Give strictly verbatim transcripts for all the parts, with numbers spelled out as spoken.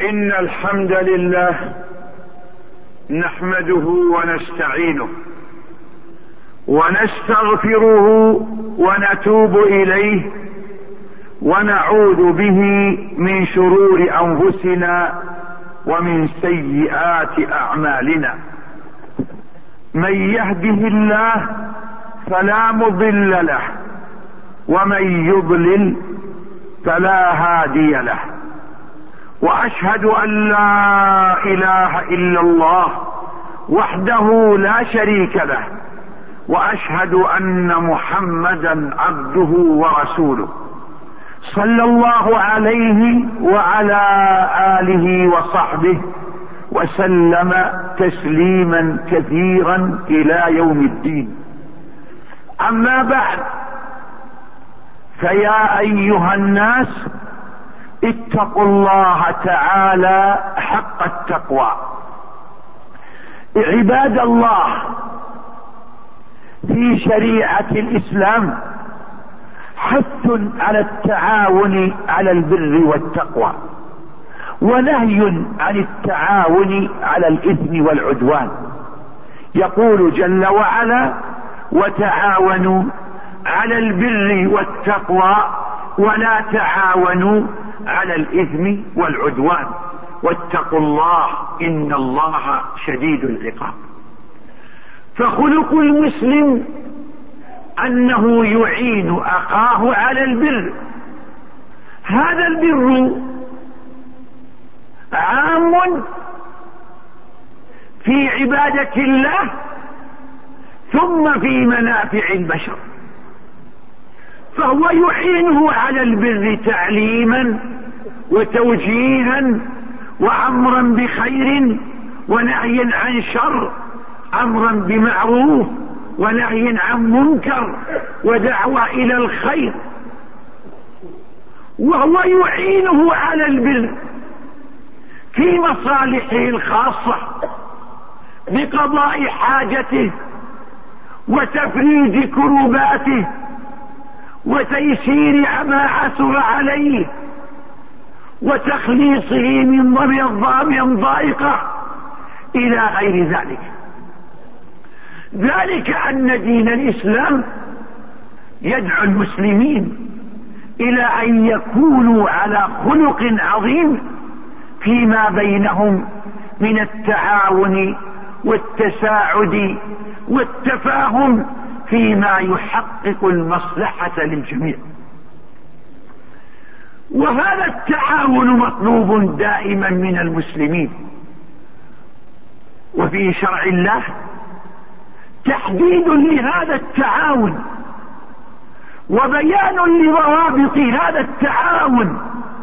إن الحمد لله نحمده ونستعينه ونستغفره ونتوب إليه ونعوذ به من شرور أنفسنا ومن سيئات أعمالنا. من يهده الله فلا مضل له ومن يضلل فلا هادي له، واشهد ان لا اله الا الله وحده لا شريك له، واشهد ان محمدا عبده ورسوله صلى الله عليه وعلى اله وصحبه وسلم تسليما كثيرا الى يوم الدين. اما بعد، فيا ايها الناس اتقوا الله تعالى حق التقوى. عباد الله، في شريعة الإسلام حث على التعاون على البر والتقوى، ونهي عن التعاون على الإثم والعدوان. يقول جل وعلا: وتعاونوا على البر والتقوى ولا تعاونوا على الإثم والعدوان واتقوا الله إن الله شديد العقاب. فخلق المسلم أنه يعين أخاه على البر. هذا البر عام في عبادة الله ثم في منافع البشر، فهو يعينه على البر تعليما وتوجيها وامرا بخير ونهي عن شر، امرا بمعروف ونهي عن منكر ودعوة الى الخير. وهو يعينه على البر في مصالحه الخاصة بقضاء حاجته وتفريج كرباته وتيسير ما عسر عليه وتخليصه من ضم ضائقة إلى غير ذلك. ذلك أن دين الإسلام يدعو المسلمين إلى أن يكونوا على خلق عظيم فيما بينهم من التعاون والتساعد والتفاهم فيما يحقق المصلحة للجميع. وهذا التعاون مطلوب دائما من المسلمين. وفي شرع الله تحديد لهذا التعاون وبيان لضوابط هذا التعاون،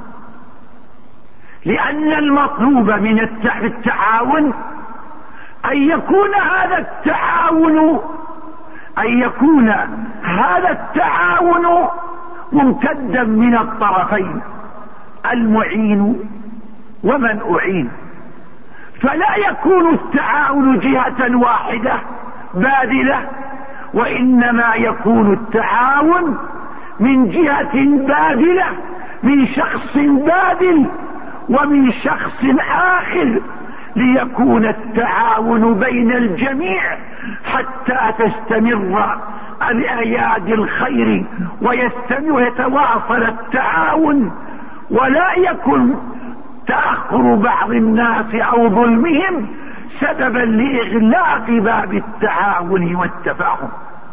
لأن المطلوب من التعاون أن يكون هذا التعاون أن يكون هذا التعاون ممتدا من الطرفين، المعين ومن أعين. فلا يكون التعاون جهة واحدة باذلة، وإنما يكون التعاون من جهة باذلة، من شخص باذل ومن شخص آخر، ليكون التعاون بين الجميع حتى تستمر الأيادي الخير ويستمر ويتواصل التعاون، ولا يكن تأخر بعض الناس أو ظلمهم سببا لإغلاق باب التعاون والتفاهم.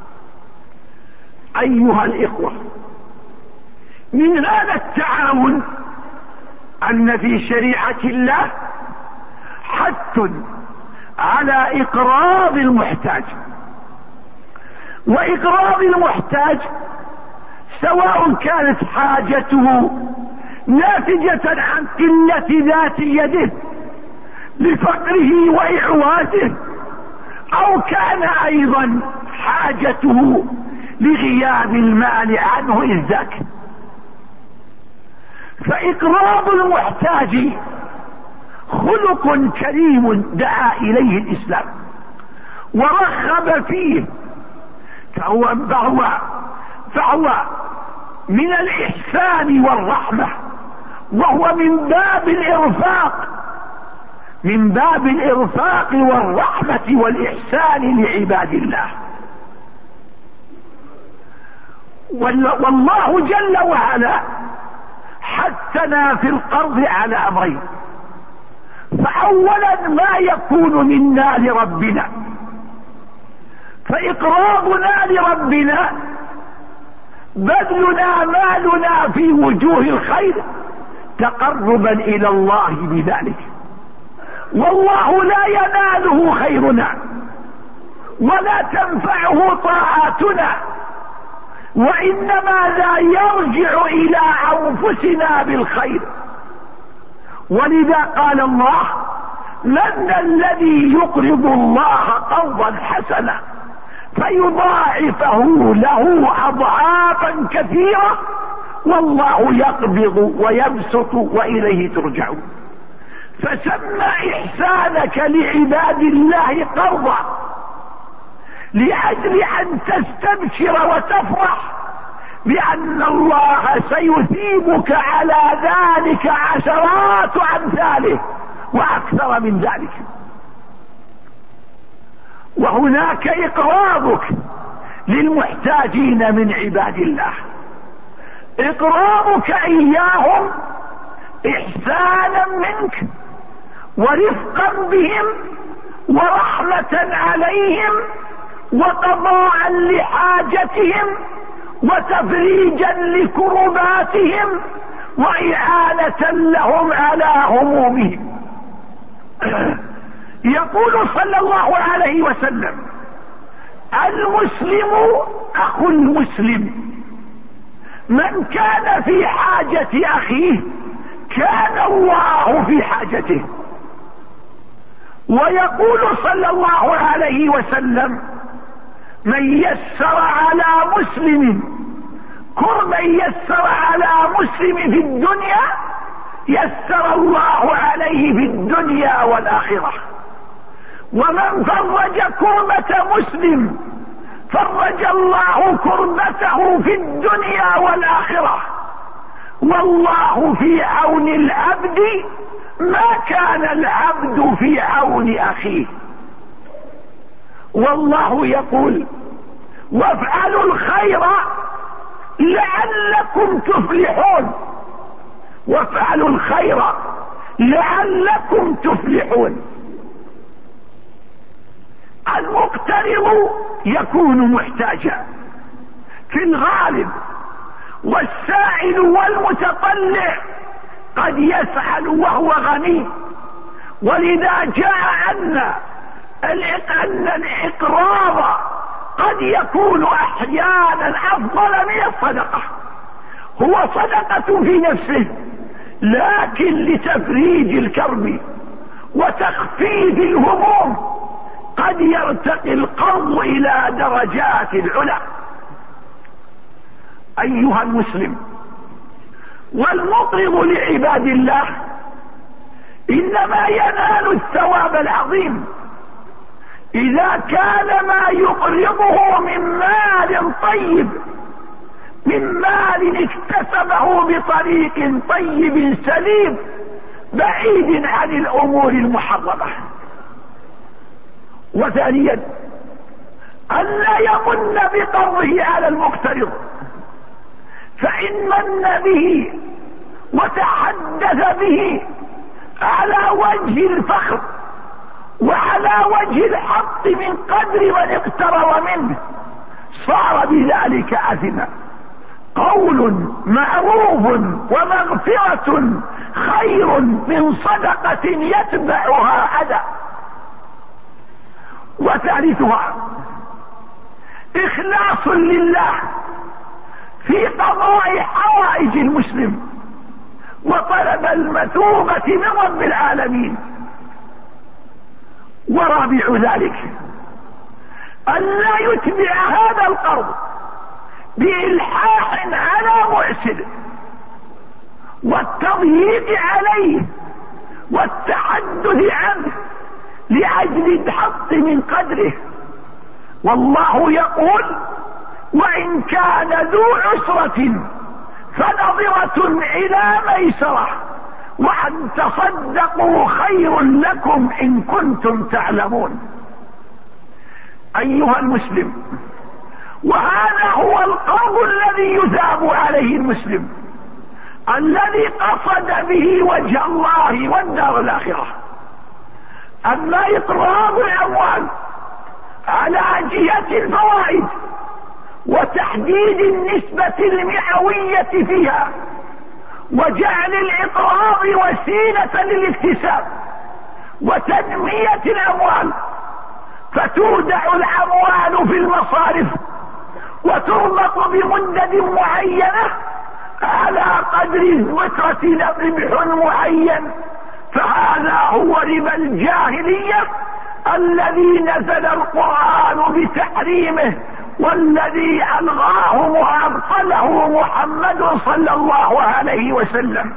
أيها الإخوة، من هذا التعاون أن في شريعة الله حث على إقراض المحتاج. وإقراض المحتاج سواء كانت حاجته ناتجة عن قلة ذات يده لفقره وإعوازه، أو كان أيضا حاجته لغياب المال عنه إذ ذاك. فإقراض المحتاج خلق كريم دعا إليه الإسلام ورغب فيه، فهو, فهو, فهو من الإحسان والرحمة وهو من باب الإرفاق، من باب الإرفاق والرحمة والإحسان لعباد الله. والله جل وعلا حثنا في القرض على أمرين: فأولا ما يكون منا لربنا، فإقراضنا لربنا بذلنا مالنا في وجوه الخير تقربا إلى الله بذلك، والله لا يناله خيرنا ولا تنفعه طاعاتنا، وإنما لا يرجع إلى أنفسنا بالخير. ولذا قال الله: من الذي يقرض الله قرضا حسنا فيضاعفه له أضعافا كثيرة والله يقبض ويبسط وإليه ترجعون. فسمى إحسانك لعباد الله قرضا لأجل أن تستبشر وتفرح بأن الله سيثيبك على ذلك عشرات أمثاله وأكثر من ذلك. وهناك إقراضك للمحتاجين من عباد الله، إقراضك إياهم إحسانا منك ورفقا بهم ورحمة عليهم وقضاء لحاجتهم وتفريجا لكرباتهم وإعانة لهم على همومهم. يقول صلى الله عليه وسلم: المسلم أخو المسلم، من كان في حاجة أخيه كان الله في حاجته. ويقول صلى الله عليه وسلم: من يسر على مسلم كربا يسر على مسلم في الدنيا يسر الله عليه في الدنيا والآخرة، ومن فرج كربة مسلم فرج الله كربته في الدنيا والآخرة، والله في عون العبد ما كان العبد في عون أخيه. والله يقول: وافعلوا الخير لعلكم تفلحون، وافعلوا الخير لعلكم تفلحون. المقترض يكون محتاجا في الغالب، والسائل والمتطلع قد يسأل وهو غني. ولذا جاء عنا أن الإقراض قد يكون أحيانا أفضل من الصدقة. هو صدقة في نفسه، لكن لتفريج الكرب وتخفيف الهموم قد يرتقي القرض إلى درجات العلا. أيها المسلم، والمقرض لعباد الله إنما ينال الثواب العظيم إذا كان ما يقرضه من مال طيب، من مال اكتسبه بطريق طيب سليم بعيد عن الأمور المحرمة. وثانيا أن لا يمن بقرضه على المقترض، فإن من به وتحدث به على وجه الفخر وعلى وجه الحق من قدر من اقترض منه صار بذلك أثما. قول معروف ومغفرة خير من صدقة يتبعها أذى. وثالثها إخلاص لله في قضاء حوائج المسلم وطلب المثوبة من رب العالمين. ورابع ذلك أن لا يتبع هذا القرض بإلحاح على معسر والتضييق عليه والتحدث عنه لأجل الحط من قدره. والله يقول: وإن كان ذو عسرة فنظرة إلى ميسرة وأن تصدقوا خير لكم إن كنتم تعلمون. أيها المسلم، وهذا هو القول الذي يثاب عليه المسلم الذي قصد به وجه الله والدار الآخرة. أما إقراض الأموال على جهة الفوائد وتحديد النسبة المئوية فيها وجعل الإقراض وسيلة للاكتساب وتنمية الأموال، فتودع الأموال في المصارف وتربط بمدد معينة على قدر ذكرة ربح معين، فهذا هو ربا الجاهلية الذي نزل القرآن بتحريمه والذي ألغاه وأبطله محمد صلى الله عليه وسلم.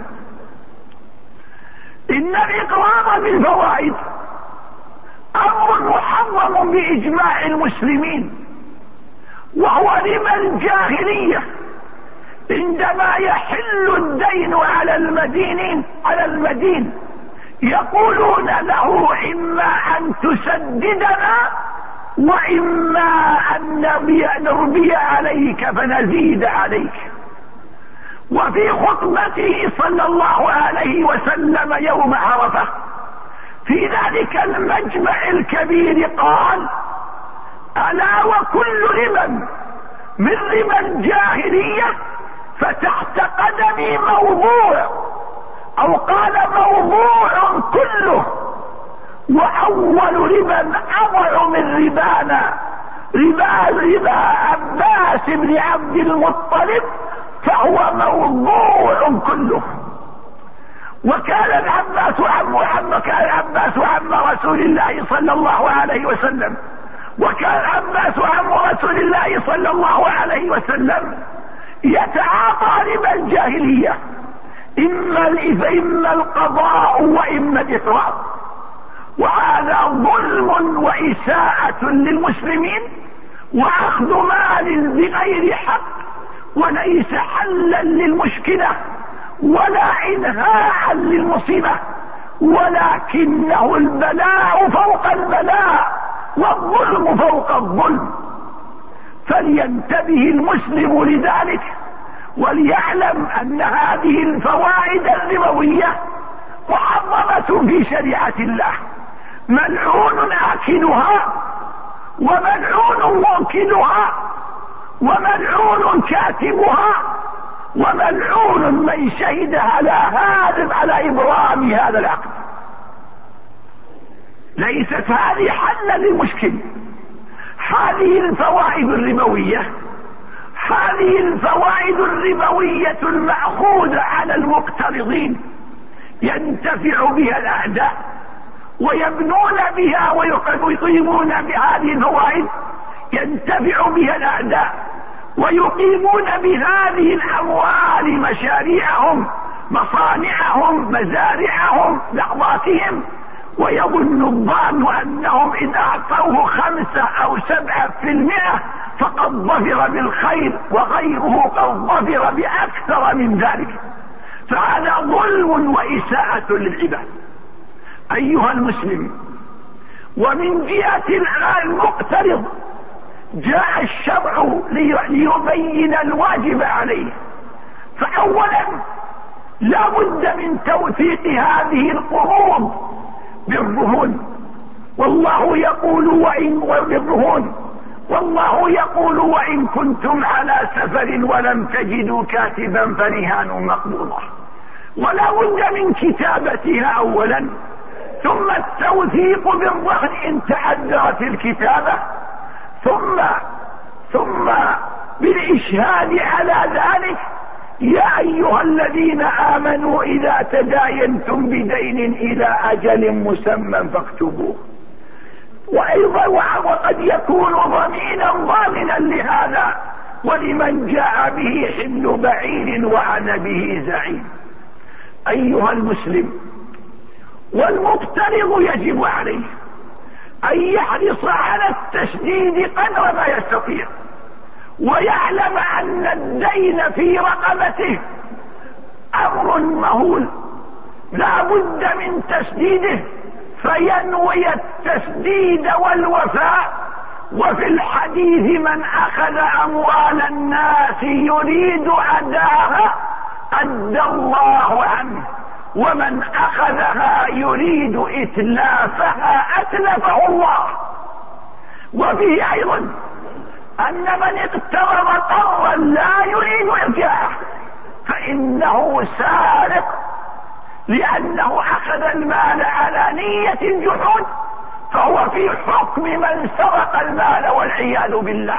إن الإقرار بالفوائد أمر محرم بإجماع المسلمين، وهو ربا الجاهلية عندما يحل الدين على المدينين على المدين يقولون له إما أن تسددنا وإما أن نربي عليك فنزيد عليك. وفي خطبته صلى الله عليه وسلم يوم عرفة في ذلك المجمع الكبير قال: ألا وكل ربا من ربا الجاهلية فتحت قدمي موضوع، أو قال موضوع كله، وأول ربا أضع من ربانا ربا ربا عباس بن عبد المطلب فهو موضوع كله. وكان العباس عم عم كان العباس عم رسول الله صلى الله عليه وسلم وكان العباس عم رسول الله صلى الله عليه وسلم يتعاطى ربا الجاهلية، إما إما القضاء وإما الإقراض، وهذا ظلم وإساءة للمسلمين وأخذ مال بغير حق، وليس حلا للمشكلة ولا إنهاء للمصيبة، ولكنه البلاء فوق البلاء والظلم فوق الظلم. فلينتبه المسلم لذلك وليعلم أن هذه الفوائد الربوية محرمة في شريعة الله، ملعون آكلها وملعون موكلها وملعون كاتبها وملعون من شهد على هذا على إبرام هذا العقد. ليست هذه حلا للمشكل. هذه الفوائد الربوية هذه الفوائد الربوية المأخوذة على المقترضين ينتفع بها الأعداء ويبنون بها ويقيمون بهذه الفوائد، ينتفع بها الأعداء ويقيمون بهذه الأموال مشاريعهم، مصانعهم، مزارعهم، لحظاتهم، ويظن الظان أنهم إذا أعطوه خمسة أو سبعة في المئة فقد ظفر بالخير، وغيره قد ظفر بأكثر من ذلك. فهذا ظلم وإساءة للعباد. أيها المسلم، ومن جهة المقترض جاء الشرع ليبين الواجب عليه. فأولا لا بد من توثيق هذه القروض بالرهون، والله يقول وإن بالرهون والله يقول وإن كنتم على سفر ولم تجدوا كاتبا فرهان مقبوضة. ولا بد من كتابتها أولا، ثم التوثيق بالرهن إن تعذرت الكتابة، ثم ثم بالإشهاد على ذلك. يا أيها الذين آمنوا إذا تداينتم بدين إلى أجل مسمى فاكتبوه. وأيضا وقد يكون ضمينا ضامنا لهذا ولمن جاء به حمل بعير وأنا به زعيم. أيها المسلم، والمقترض يجب عليه أن يحرص على التسديد قدر ما يستطيع، ويعلم أن الدين في رقبته أمر مهول لا بد من تسديده، فينوي التسديد والوفاء. وفي الحديث من أخذ أموال الناس يريد أداها أدى الله عنه، ومن أخذها يريد إتلافها أتلفه الله. وفيه أيضا أن من اقترض قرضا لا يريد إرجاعه فإنه سارق، لأنه أخذ المال على نية الجحود، فهو في حكم من سرق المال والعياذ بالله.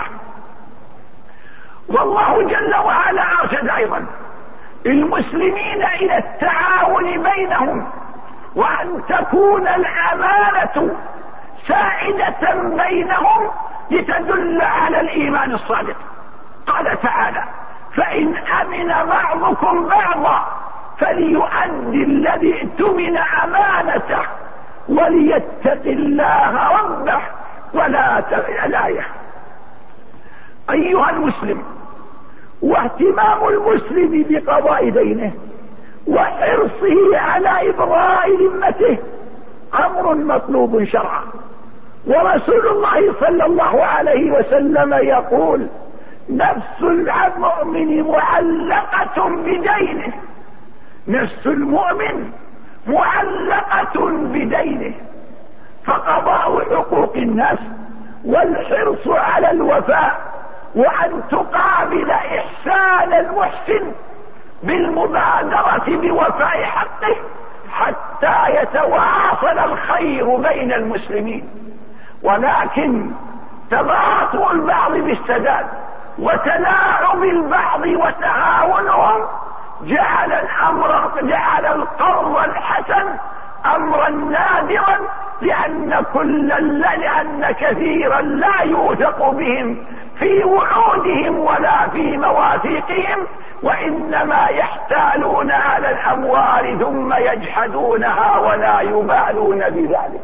والله جل وعلا أرشد أيضا المسلمين إلى التعاون بينهم، وأن تكون الأمانة سائدة بينهم لتدل على الإيمان الصادق. قال تعالى: فإن أمن بعضكم بعضا فليؤدي الذي اؤتمن أمانته وليتق الله ربه ولا تغير الآية. أيها المسلم، واهتمام المسلم بقضاء دينه وحرصه على إبراء ذمته أمر مطلوب شرعا. ورسول الله صلى الله عليه وسلم يقول: نفس المؤمن معلقة بدينه، نفس المؤمن معلقة بدينه. فقضاء حقوق الناس والحرص على الوفاء، وأن تقابل إحسان المحسن بالمبادرة بوفاء حقه حتى يتواصل الخير بين المسلمين. ولكن تباطؤ البعض بالسداد وتلاعب البعض وتهاونهم جعل الأمر جعل القرض الحسن أمرا نادرا، لأن كل لأن كثيرا لا يوثق بهم في وعودهم ولا في مواثيقهم، وإنما يحتالون على الأموال ثم يجحدونها ولا يبالون بذلك.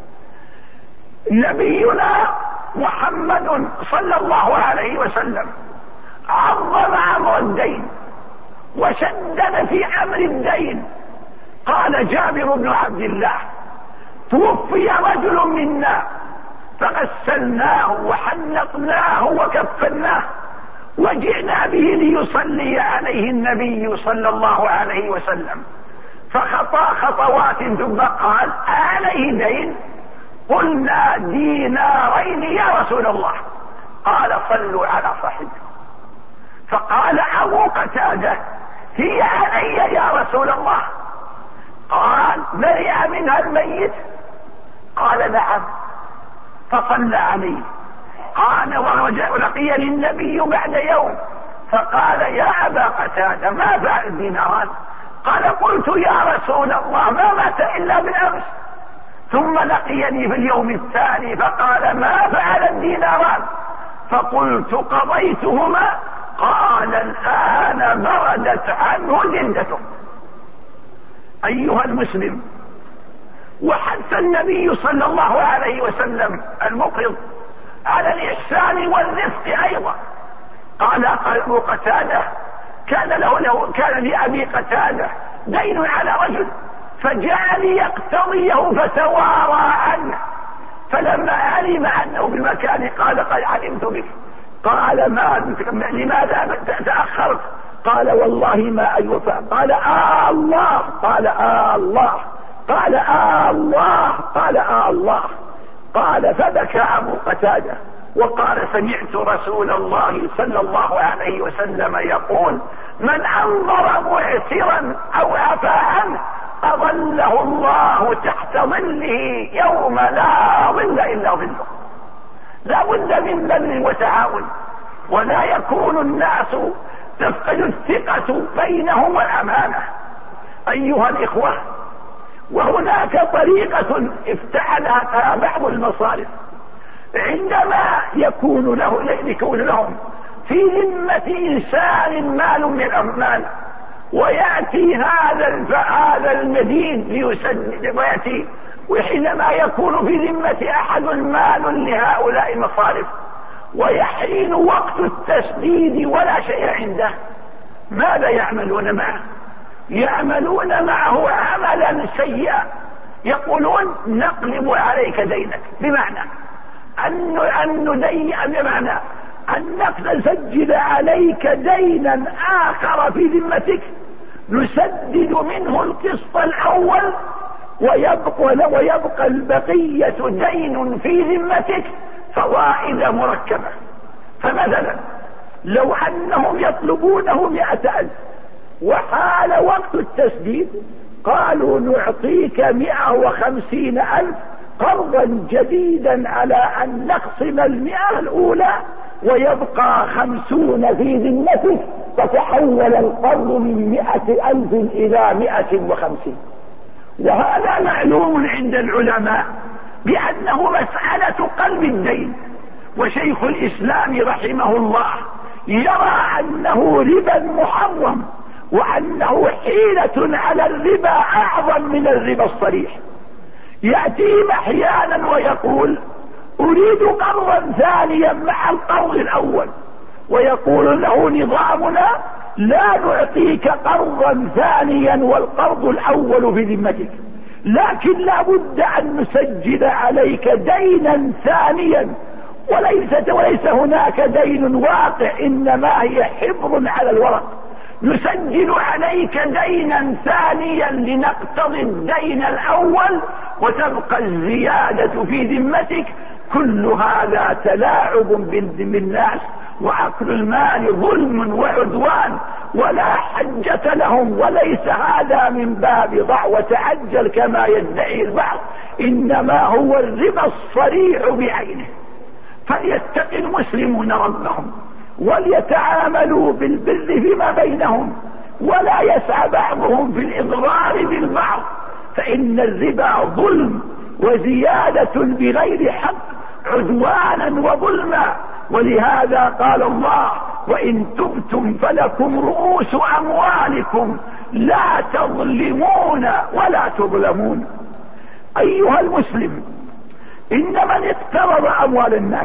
نبينا محمد صلى الله عليه وسلم عظم أمر الدين وشدد في أمر الدين. قال جابر بن عبد الله: توفي رجل منا فغسلناه وحنقناه وكفناه وجئنا به ليصلي عليه النبي صلى الله عليه وسلم، فخطا خطوات ثم قال: عليه دين؟ قلنا: دينارين يا رسول الله. قال: صلوا على صاحبكم. فقال أبو قتادة: هي علي يا رسول الله. قال: برئ منها الميت؟ قال: نعم. فصلى عليه. قال: ولقيني النبي بعد يوم فقال: يا أبا قتادة ما فعل الديناران؟ قال: قلت يا رسول الله ما مات إلا بالأمس. ثم لقيني في اليوم الثاني فقال: ما فعل الديناران؟ فقلت: قضيتهما. قال: الآن بردت عنه جلدته. أيها المسلم، وحث النبي صلى الله عليه وسلم المقرض على الإحسان والرفق أيضا. قال أبو قتادة: كان له, له كان لأبي قتادة دين على رجل فجاء ليقتضيه فتوارى عنه، فلما علم أنه بالمكان قال: قد علمت بك. قال: ما لماذا تأخرت؟ قال: والله ما أيوفى. قال: آه الله. قال: آه الله. قال: آه الله. قال: آه الله. قال: فبكى أبو قتادة وقال: سمعت رسول الله صلى الله عليه وسلم يقول: من أنظر معسرا أو عفى عنه أظله الله تحت ظله يوم لا ظل إلا ظله. لا بد من بذل وتعاون، ولا يكون الناس تفقد الثقة بينهم والأمانة. أيها الإخوة، وهناك طريقة افتعلها بعض المصارف عندما يكون له يكون لهم في ذمة إنسان مال من الأموال، ويأتي هذا هذا المدين ليسدد، ويأتي وحينما يكون في ذمة أحد مال لهؤلاء المصارف ويحين وقت التسديد ولا شيء عنده، ماذا يعملون معه؟ يعملون معه عملا سيئا، يقولون نقلب عليك دينك، بمعنى أن أن ندين، بمعنى أن نسجل عليك دينا آخر في ذمتك نسدد منه القسط الأول ويبقى, ويبقى البقية دين في ذمتك فوائد مركبة. فمثلا لو أنهم يطلبونه مئة ألف وحال وقت التسديد قالوا نعطيك مئة وخمسين ألف قرضا جديدا على أن نقسم المئة الأولى ويبقى خمسون في ذمتك، فتحول القرض من مئة ألف إلى مئة وخمسين. وهذا معلوم عند العلماء بأنه مسألة قلب الدين، وشيخ الإسلام رحمه الله يرى أنه ربا محرم، وأنه حيلة على الربا أعظم من الربا الصريح. يأتيهم أحيانا ويقول أريد قرضا ثانيا مع القرض الأول، ويقول له نظامنا لا نعطيك قرضا ثانيا والقرض الأول في ذمتك، لكن لا بد أن نسجل عليك دينا ثانيا، وليس, وليس هناك دين واقع، إنما هي حبر على الورق. نسجل عليك دينا ثانيا لنقتضي الدين الأول وتبقى الزيادة في ذمتك. كل هذا تلاعب بالناس وأكل المال ظلم وعدوان ولا حجة لهم، وليس هذا من باب ضع وتعجل كما يدعي البعض، إنما هو الربا الصريح بعينه. فليتقي المسلمون ربهم وليتعاملوا بالبر فيما بينهم، ولا يسعى بعضهم في الإضرار بالبعض، فإن الربا ظلم وزيادة بغير حق، عدوانا وظلما. ولهذا قال الله وإن تبتم فلكم رؤوس أموالكم لا تظلمون ولا تظلمون. أيها المسلم، إن من اقترض أموال الناس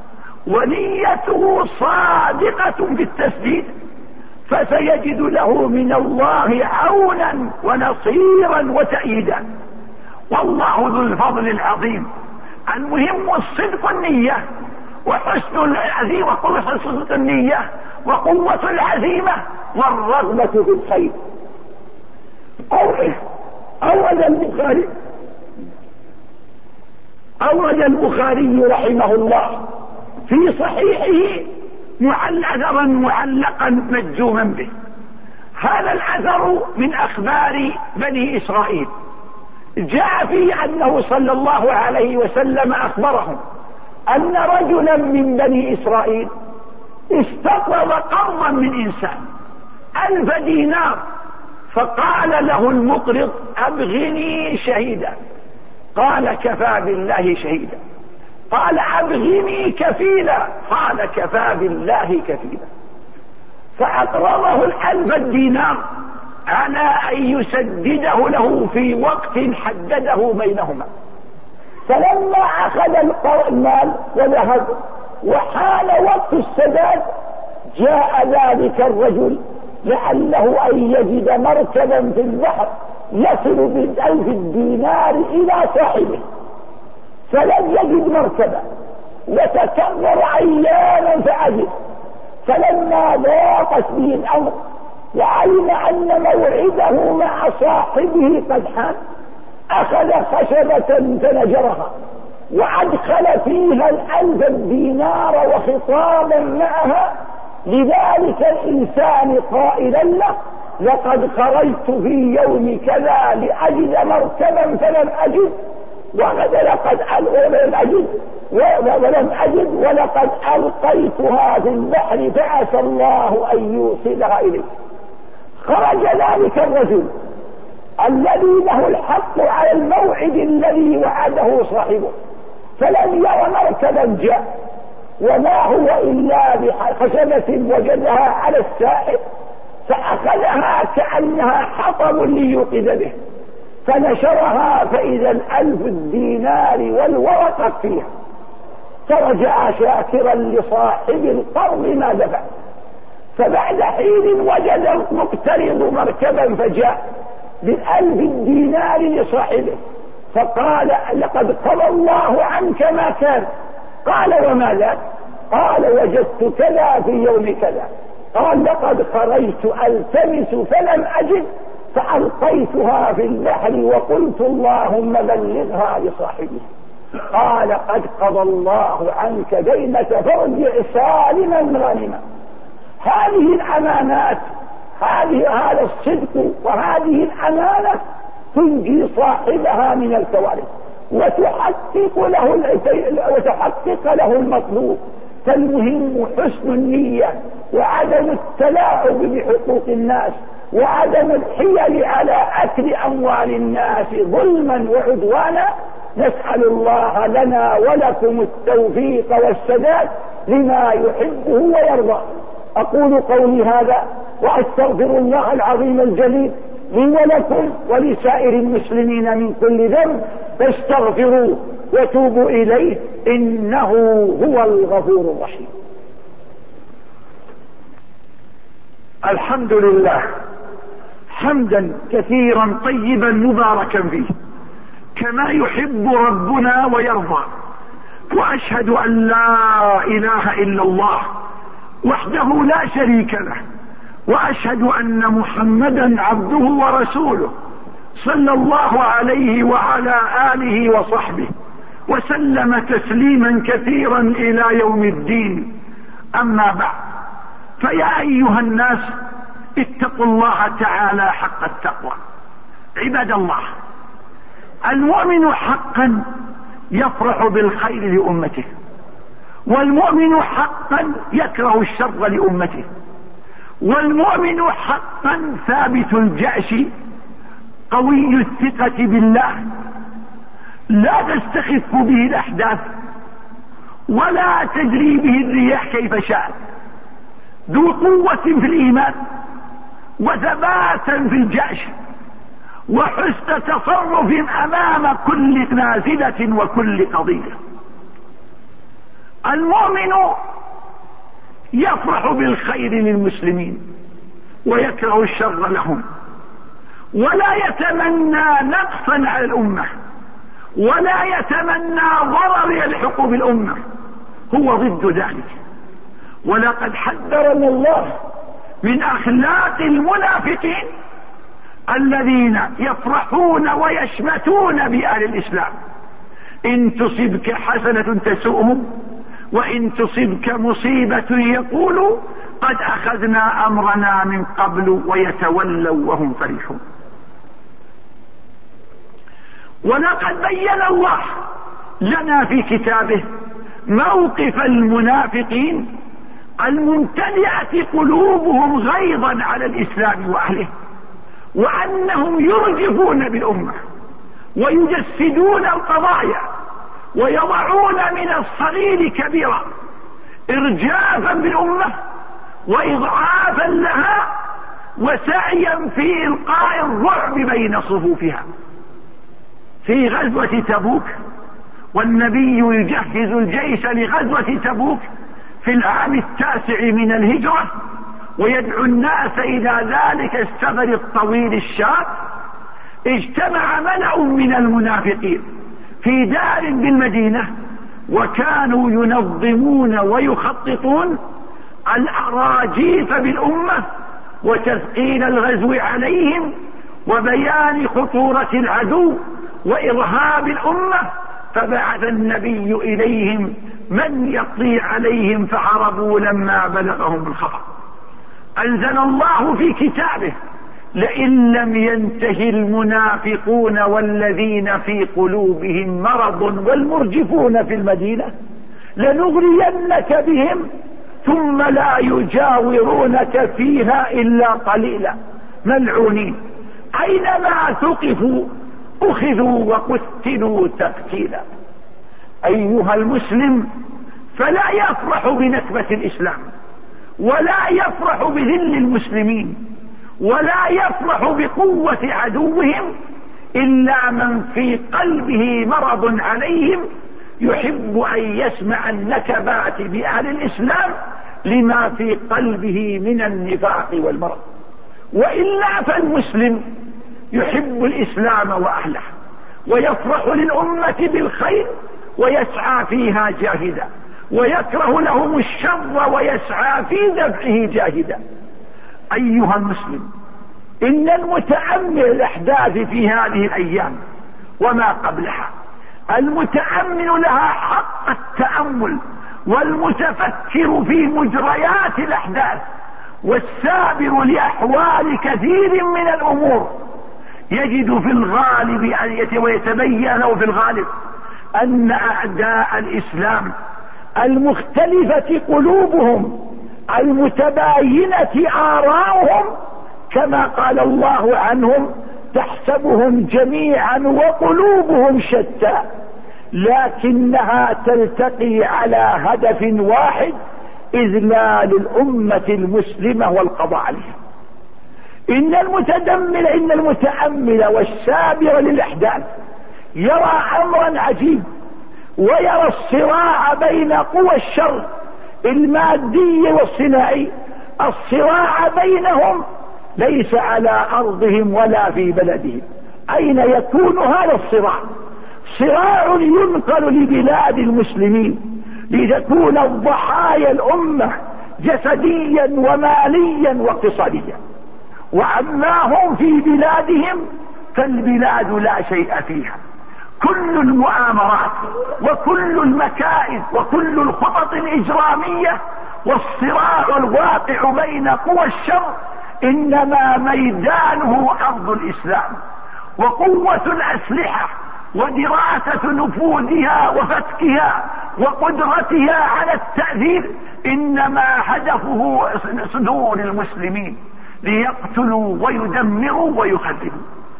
ونيته صادقة في التسديد فسيجد له من الله عونا ونصيرا وتأييدا، والله ذو الفضل العظيم. المهم الصدق النية وحسن العزيمة، وقوة صدق النية وقوة العزيمة والرغبة في الخير. أورد البخاري أورد البخاري رحمه الله في صحيحه معلقا معلقا مجزوما به. هذا الأثر من أخبار بني إسرائيل، جاء فيه أنه صلى الله عليه وسلم أخبرهم أن رجلا من بني إسرائيل استقرض قرضا من إنسان ألف دينار، فقال له المقرض أبغني شهيدا، قال كفى بالله شهيدا. قال أبغني كفيلا، قال كفى بالله كفيلا. فأقرضه الألف الدينار على أن يسدده له في وقت حدده بينهما. فلما أخذ المال وذهب وحال وقت السداد جاء ذلك الرجل لعله أن يجد مركبا في البحر يصل بالألف الدينار إلى صاحبه، فلم يجد مركبا وتكرر أياما فعجز. فلما ضاقت به الأمر وعلم أن موعده مع صاحبه قد حان أخذ خشبة فنجرها وأدخل فيها الألف الدينار وخطابا معها لذلك الإنسان قائلا له لقد خرجت في يوم كذا لأجد مركبا فلم أجد، وغدا لقد لم أجد ولم أجد ولقد ألقيتها في البحر فعسى الله أن يوصلها إليك. خرج ذلك الرجل الذي له الحق على الموعد الذي وعده صاحبه، فلم ير مركبا جاء وما هو إلا بخشبة وجدها على الساحل، فأخذها كأنها حطب ليوقد به، فنشرها فإذا الألف الدينار والورقة فيها. فرجع شاكرا لصاحب القرض ما دفع. فبعد حين وجد المقترض مركبا فجاء بالألف دينار لصاحبه فقال لقد قضى الله عنك ما كان. قال وما ذاك؟ قال وجدت كذا في يوم كذا. قال لقد خرجت ألتمس فلم أجد فألقيتها في البحر وقلت اللهم بلغها لصاحبه. قال قد قضى الله عنك دينك فارجع سالما غانما. هذه الأمانات، هذه هذا الصدق وهذه الأمانة تنجي صاحبها من الكوارث وتحقق له وتحقق له المطلوب. فالمهم حسن النية وعدم التلاعب بحقوق الناس وعدم الحيل على أكل أموال الناس ظلما وعدوانا. نسأل الله لنا ولكم التوفيق والسداد لما يحبه ويرضى. أقول قولي هذا وأستغفر الله العظيم الجليل لي ولكم ولسائر المسلمين من كل ذنب فاستغفروه وتوبوا إليه إنه هو الغفور الرحيم. الحمد لله حمدا كثيرا طيبا مباركا فيه كما يحب ربنا ويرضى. وأشهد أن لا إله إلا الله وحده لا شريك له وأشهد أن محمدا عبده ورسوله صلى الله عليه وعلى آله وصحبه وسلم تسليما كثيرا إلى يوم الدين. أما بعد، فيا أيها الناس اتقوا الله تعالى حق التقوى. عباد الله، المؤمن حقا يفرح بالخير لأمته، والمؤمن حقا يكره الشر لأمته، والمؤمن حقا ثابت الجأش قوي الثقة بالله لا تستخف به الأحداث ولا تجري به الرياح كيف شاء، ذو قوة في الإيمان وثباتا في الجأش وحسن تصرف أمام كل نازلة وكل قضية. المؤمن يفرح بالخير للمسلمين ويكره الشر لهم، ولا يتمنى نقصا على الأمة ولا يتمنى ضرر يلحق بالأمة، هو ضد ذلك. ولقد حذرنا الله من أخلاق المنافقين الذين يفرحون ويشمتون بأهل الإسلام. إن تصبك حسنة تسؤهم وإن تصبك مصيبة يقولوا قد أخذنا أمرنا من قبل ويتولوا وهم فرحون. ولقد بين الله لنا في كتابه موقف المنافقين الممتلئة قلوبهم غيظا على الإسلام وأهله، وأنهم يرجفون بالأمة ويجسدون القضايا ويضعون من الصغير كبيرا إرجافا بالأمة وإضعافا لها وسعيا في إلقاء الرعب بين صفوفها. في غزوة تبوك والنبي يجهز الجيش لغزوة تبوك في العام التاسع من الهجرة ويدعو الناس إلى ذلك السفر الطويل الشاق، اجتمع ملأ من المنافقين في دار بالمدينة وكانوا ينظمون ويخططون الأراجيف بالأمة وتثقيل الغزو عليهم وبيان خطورة العدو وإرهاب الأمة. فبعث النبي إليهم من يقضي عليهم فهربوا لما بلغهم الخبر. أنزل الله في كتابه لئن لم ينتهي المنافقون والذين في قلوبهم مرض والمرجفون في المدينة لنغرينك بهم ثم لا يجاورونك فيها إلا قليلا ملعونين أينما ثقفوا أخذوا وقتلوا تقتيلا. أيها المسلم، فلا يفرح بنكبة الإسلام ولا يفرح بذل المسلمين ولا يفرح بقوة عدوهم إلا من في قلبه مرض عليهم يحب أن يسمع النكبات بأهل الإسلام لما في قلبه من النفاق والمرض. وإلا فالمسلم يحب الإسلام وأهله ويفرح للأمة بالخير ويسعى فيها جاهدا، ويكره لهم الشر ويسعى في دفعه جاهدا. أيها المسلم، إن المتأمل الأحداث في هذه الأيام وما قبلها، المتأمل لها حق التأمل والمتفكر في مجريات الأحداث والسابر لأحوال كثير من الأمور، يجد في الغالب أن ويتبين له في الغالب أن أعداء الإسلام المختلفة قلوبهم المتباينة آراؤهم كما قال الله عنهم: تحسبهم جميعا وقلوبهم شتى لكنها تلتقي على هدف واحد: إذلال الأمة المسلمة والقضاء عليها. إن المتدمر إن المتأمل والسابر للأحداث يرى أمرا عجيب، ويرى الصراع بين قوى الشر المادي والصناعي، الصراع بينهم ليس على أرضهم ولا في بلدهم. أين يكون هذا الصراع؟ صراع ينقل لبلاد المسلمين لتكون الضحايا الأمة جسديا وماليا واقتصاديا، وأما هم في بلادهم فالبلاد لا شيء فيها. كل المؤامرات وكل المكائد وكل الخطط الإجرامية والصراع الواقع بين قوى الشر إنما ميدانه أرض الإسلام، وقوة الأسلحة ودراسة نفوذها وفتكها وقدرتها على التأثير إنما هدفه صدور المسلمين ليقتلوا ويدمروا ويخربوا.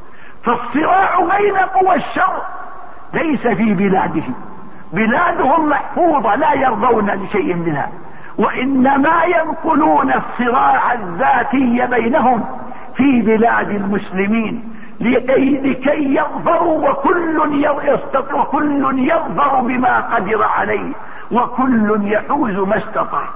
فالصراع بين قوى الشر ليس في بلادهم، بلادهم محفوظة لا يرضون لشيء منها، وإنما ينقلون الصراع الذاتي بينهم في بلاد المسلمين لكي, لكي يظفروا، وكل يستطيع وكل يظفر بما قدر عليه، وكل يحوز ما استطاع.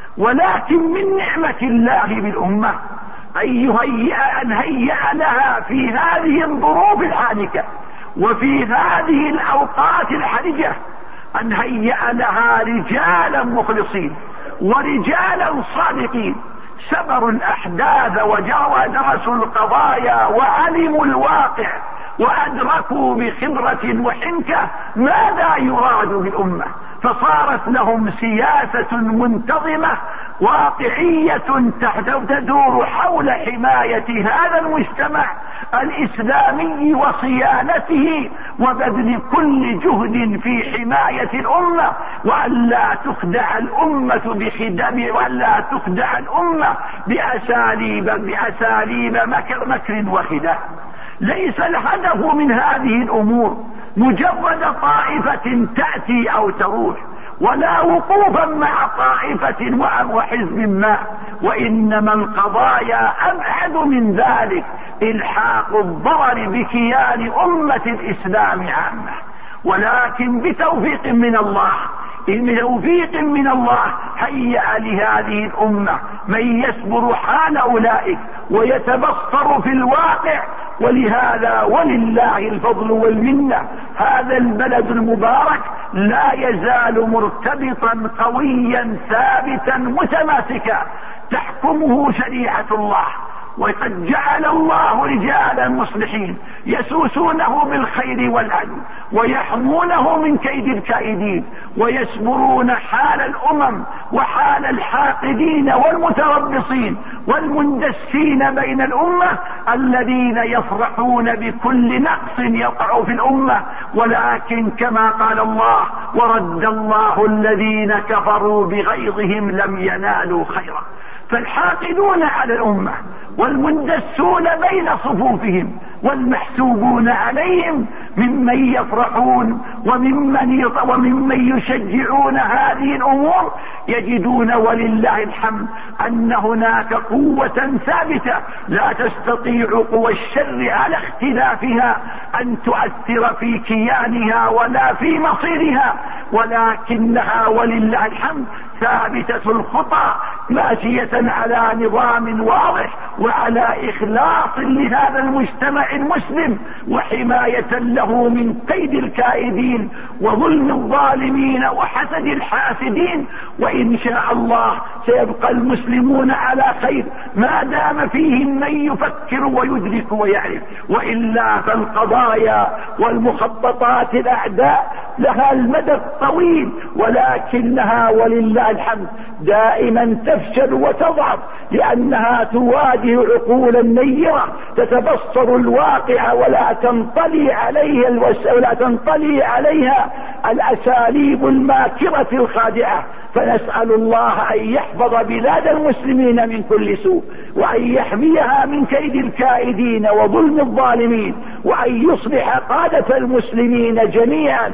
ولكن من نعمة الله بالأمة أن يهيئ أن هيئ لها في هذه الظروف الحانكة وفي هذه الأوقات الحرجة أن هيئ لها رجالا مخلصين ورجالا صادقين سبروا الأحداث ودرسوا القضايا وعلموا الواقع وأدركوا بخبرة وحنكة ماذا يراد بالأمة، فصارت لهم سياسة منتظمة واقعية تدور حول حماية هذا المجتمع الإسلامي وصيانته وبذل كل جهد في حماية الأمة، وألا تخدع الأمة بخدم وألا تخدع الأمة بأساليب بأساليب مكر مكر وخداع. ليس الهدف من هذه الأمور مجرد طائفة تأتي أو تروح، ولا وقوفا مع طائفة وحزب ما، وإنما القضايا أبعد من ذلك: إلحاق الضرر بكيان أمة الإسلام عامة. ولكن بتوفيق من الله بتوفيق من الله هيأ لهذه الأمة من يصبر حال أولئك ويتبصر في الواقع. ولهذا ولله الفضل والمنة هذا البلد المبارك لا يزال مرتبطا قويا ثابتا متماسكا تحكمه شريعة الله، وقد جعل الله رجالا مصلحين يسوسونه بالخير والعدل ويحمونه من كيد الكائدين، ويسبرون حال الأمم وحال الحاقدين والمتربصين والمندسين بين الأمة الذين يفرحون بكل نقص يقع في الأمة. ولكن كما قال الله: ورد الله الذين كفروا بغيظهم لم ينالوا خيرا. فالحاقدون على الأمة والمندسون بين صفوفهم والمحسوبون عليهم ممن يفرحون وممن وممن يشجعون هذه الأمور يجدون ولله الحمد أن هناك قوة ثابتة لا تستطيع قوى الشر على اختلافها أن تؤثر في كيانها ولا في مصيرها، ولكنها ولله الحمد ثابتة الخطى ماشية على نظام واضح وعلى إخلاص لهذا المجتمع المسلم وحماية له من كيد الكائدين وظلم الظالمين وحسد الحاسدين. وإن شاء الله سيبقى المسلمون على خير ما دام فيهم من يفكر ويدرك ويعرف، وإلا فالقضايا والمخططات الأعداء لها المدى الطويل، ولكنها ولله الحمد دائما تفشل وتضعف لأنها تواجه عقولا نيرة تتبصر الواقع ولا تنطلي عليها الوس... ولا تنطلي عليها الأساليب الماكرة الخادعة. فنسأل الله أن يحفظ بلاد المسلمين من كل سوء، وأن يحميها من كيد الكائدين وظلم الظالمين، وأن يصلح قادة المسلمين جميعا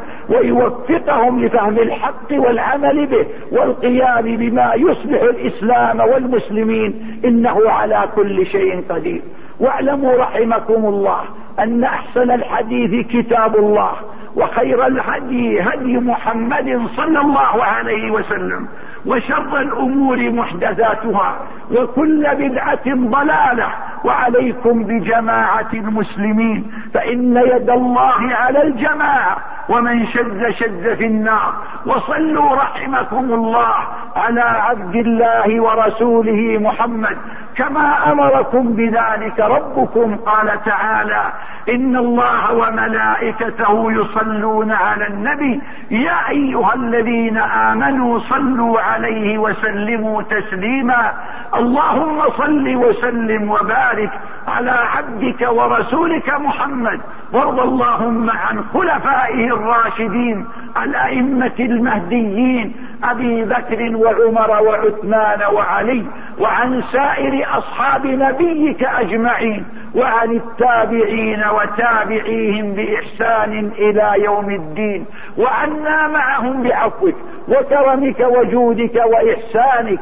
ويوفقهم لفهم الحق والعمل به والقيام بما يصلح الإسلام والمسلمين، إنه على كل شيء قدير. واعلموا رحمكم الله أن أحسن الحديث كتاب الله، وخير الهدي هدي محمد صلى الله عليه وسلم، وشر الأمور محدثاتها، وكل بدعة ضلالة. وعليكم بجماعة المسلمين فإن يد الله على الجماعة، ومن شذ شذ في النار. وصلوا رحمكم الله على عبد الله ورسوله محمد كما أمركم بذلك ربكم. قال تعالى: إن الله وملائكته يصلون على النبي يا أيها الذين آمنوا صلوا عليه وسلموا تسليما. اللهم صل وسلم وبارك على عبدك ورسولك محمد، وارض اللهم عن خلفائه الراشدين الأئمة المهديين أبي بكر وعمر وعثمان وعلي، وعن سائر أصحاب نبيك أجمعين، وعن التابعين وتابعيهم بإحسان إلى يوم الدين، وعنا معهم بعفوك وكرمك وجودك وإحسانك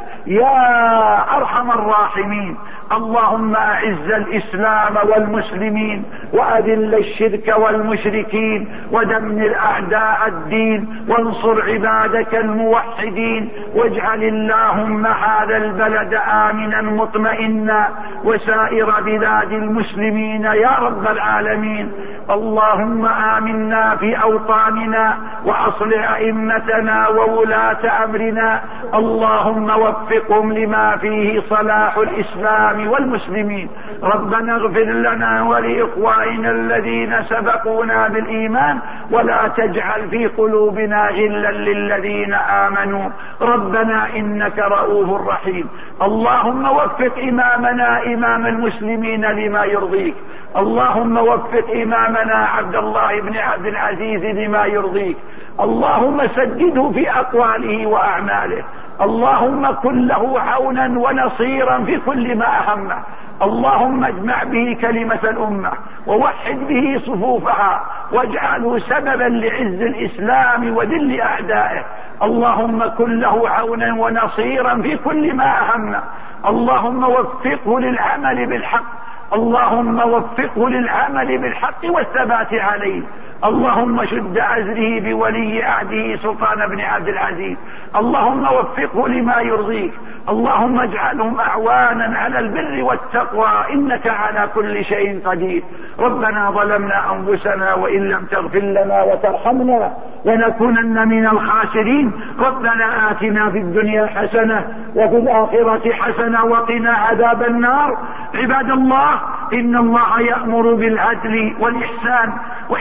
يا أرحم الراحمين. اللهم أعز الإسلام والمسلمين، وأذل الشرك والمشركين، ودمر أعداء الدين، وانصر عبادك الموحدين، واجعل اللهم هذا البلد آمنا مطمئنا وسائر بلاد المسلمين يا رب العالمين. اللهم آمنا في أوطاننا، وأصلح أئمتنا وولاة أمرنا. اللهم وفقهم لما فيه صلاح الإسلام والمسلمين. ربنا اغفر لنا ولإخواننا الذين سبقونا بالإيمان، ولا تجعل في قلوبنا غلا للذين آمنوا ربنا إنك رؤوف رحيم. اللهم وفق إمامنا إمام المسلمين لما يرضيك. اللهم وفق إمامنا عبد الله بن عبد العزيز لما يرضيك. اللهم سدده في أقواله وأعماله. اللهم كن له عونا ونصيرا في كل ما أهمه. اللهم اجمع به كلمة الأمة، ووحد به صفوفها، واجعله سببا لعز الإسلام وذل أعدائه. اللهم كن له عونا ونصيرا في كل ما أهمه. اللهم وفقه للعمل بالحق. اللهم وفقه للعمل بالحق والثبات عليه. اللهم شد عزره بولي عهده سلطان بن عبد العزيز. اللهم وفقه لما يرضيك. اللهم اجعلهم أعوانا على البر والتقوى إنك على كل شيء قدير. ربنا ظلمنا أنفسنا وإن لم تغفر لنا وترحمنا لنكونن من الخاسرين. ربنا آتنا في الدنيا حسنة وفي الآخرة حسنة وقنا عذاب النار. عباد الله، إن الله يأمر بالعدل والإحسان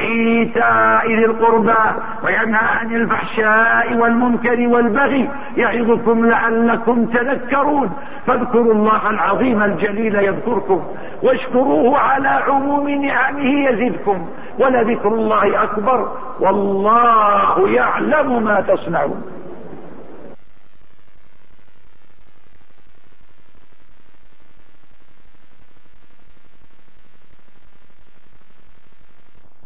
وإيتاء ذي القربى وينهى عن الفحشاء والمنكر والبغي يعظكم لعلكم تذكرون. فاذكروا الله العظيم الجليل يذكركم، واشكروه على عموم نعمه يزدكم، ولذكر الله أكبر والله يعلم ما تصنعون.